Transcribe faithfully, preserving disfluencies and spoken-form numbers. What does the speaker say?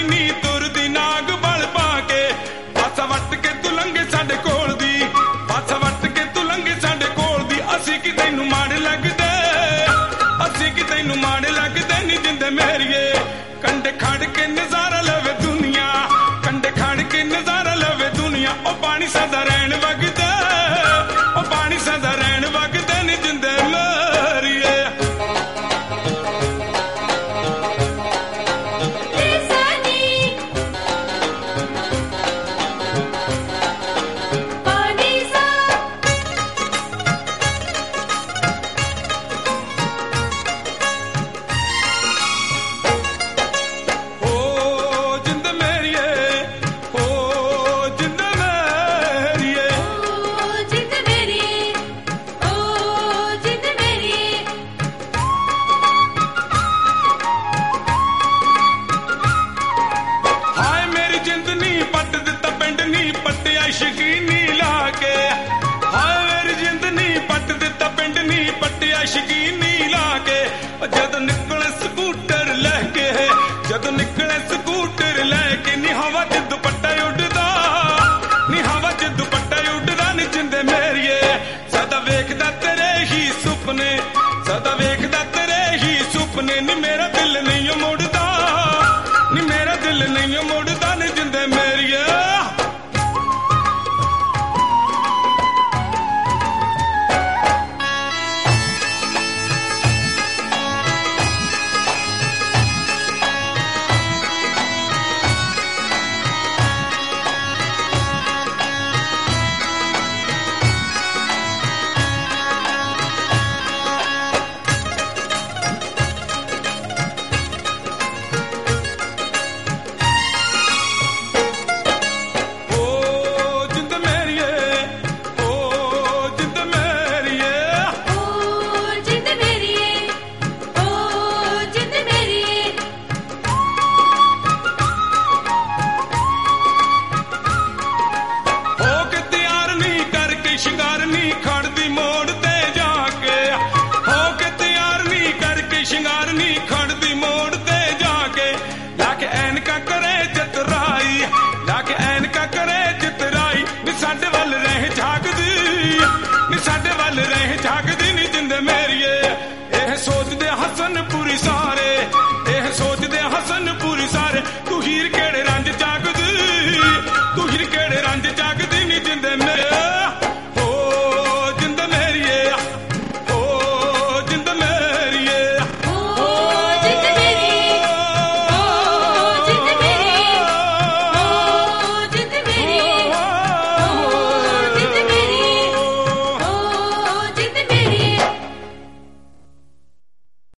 ਨੀ ਤੁਰਦੀ ਨਾਗ ਬਲ ਪਾ ਕੇ ਪਾਸਾ ਵੱਟ ਕੇ ਤੂੰ ਲੰਘੇ ਸਾਡੇ ਕੋਲ ਦੀ ਪਾਸਾ ਵੱਟ ਕੇ ਤੂੰ ਲੰਘੇ ਸਾਡੇ ਕੋਲ ਦੀ ਅਸੀਂ ਕਿ ਤੈਨੂੰ ਮਾੜੇ ਲੱਗਦੇ ਅਸੀਂ ਕਿ ਤੈਨੂੰ ਮਾੜੇ ਲੱਗਦੇ ਨੀ ਜਿੰਦੇ ਮੇਰੀਏ ਕੰਡੇ ਖੜ ਕੇ ਨਜ਼ਾਰਾ ਲਵੇ ਦੁਨੀਆ ਕੰਡੇ ਖੜ ਕੇ ਨਜ਼ਾਰਾ ਲਵੇ ਦੁਨੀਆ ਉਹ ਪਾਣੀ ਸਦਾ ਰਹਿਣ ਵਗਦਾ ਉਹ ਪਾਣੀ ਸਦਾ ਰਹਿਣ ਵਗਦਾ ਨੀ ਜਿੰਦੇ ਮੇਰੀਏ ਸ਼ਕੀਨੀ ਲਾ ਕੇ ਹਾਏ ਮੇਰੀ ਜਿੰਦ ਨੀ ਪੱਟ ਦਿੱਤਾ ਪਿੰਡ ਨੀ ਪੱਟਿਆ ਸ਼ਕੀਨੀ ਲਾ ਕੇ ਜਦੋਂ ਨਿਕਲੇ ਸਕੂਟਰ ਲੈ ਕੇ ਜਦੋਂ ਨਿਕਲੇ ਸਕੂਟਰ ਲੈ ਕੇ ਨੀ ਹਵਾ ਚ ਦੁਪੱਟਾ ਉੱਡਦਾ ਨੀ ਹਵਾ ਚ ਦੁਪੱਟਾ ਉੱਡਦਾ ਨੀ ਜਿੰਦੇ ਮੇਰੀਏ ਸਦਾ ਵੇਖਦਾ ਤੇਰੇ ਹੀ ਸੁਪਨੇ ਸਦਾ ਵੇਖਦਾ ਤੇਰੇ ਹੀ ਸੁਪਨੇ ਨੀ ਮੇਰਾ ਦਿਲ ਨਹੀਂ ਮੁੜਦਾ ਨੀ ਮੇਰਾ ਦਿਲ ਨਹੀਂ ਮੁੜਦਾ